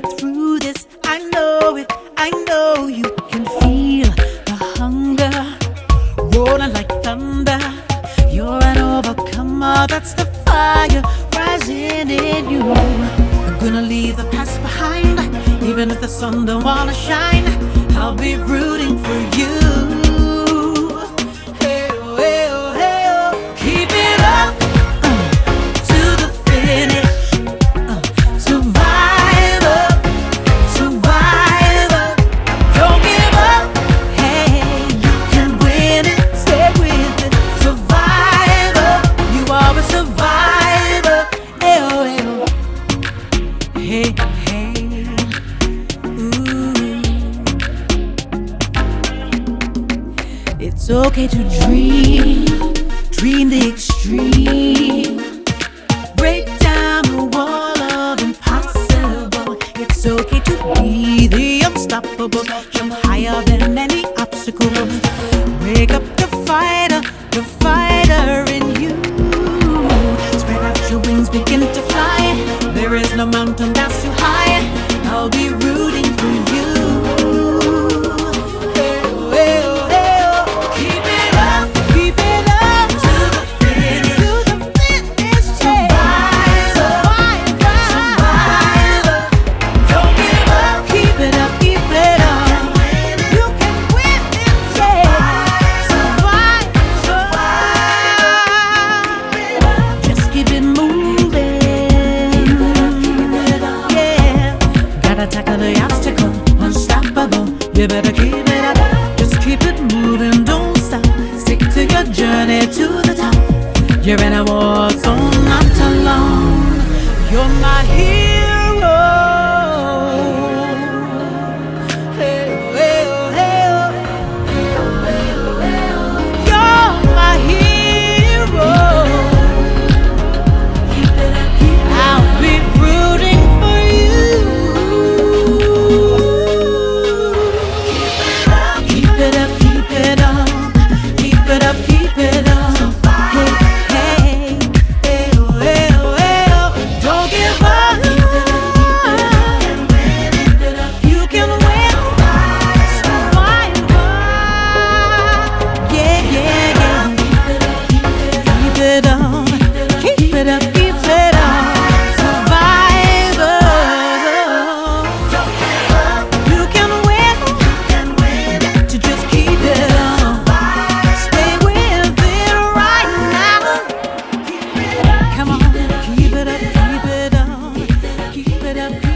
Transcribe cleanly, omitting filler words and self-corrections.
get through this. I know it, I know you can feel the hunger rolling like thunder. You're an overcomer, that's the fire rising in you. I'm gonna leave the past behind, even if the sun don't wanna shine. I'll be rooting for you. Hey, oh, hey, oh, hey, oh. Keep it up to the finish. Survivor, survivor. Don't give up. Hey, you can win it. Stay with it. Survivor, you are a survivor. Hey, oh, hey, oh. Hey, hey. It's okay to dream, dream the extreme. Break down the wall of impossible. It's okay to be the unstoppable. Jump higher than any obstacle. Wake up the fighter in you. Spread out your wings, begin to fly. There is no mountain that's too high. I'll be rooting for you. Tackle the obstacle, unstoppable. You better keep it up, just keep it moving, don't stop. Stick to your journey to the top. You're in a war zone, not alone. You're my hero. Hey, hey, oh, hey, oh. You're my hero. I'll be rooting for you. Keep it up, keep it up, keep it up, keep it up. Hey, hey, hey, oh, hey, oh, hey, oh. Don't give up. You can win. Survivor. Yeah, yeah, yeah. Keep it up, keep it up, keep it up. Survivor. You can win. Got to just keep it up. Stay with it right now. Come on, keep it up, keep it up, keep it up.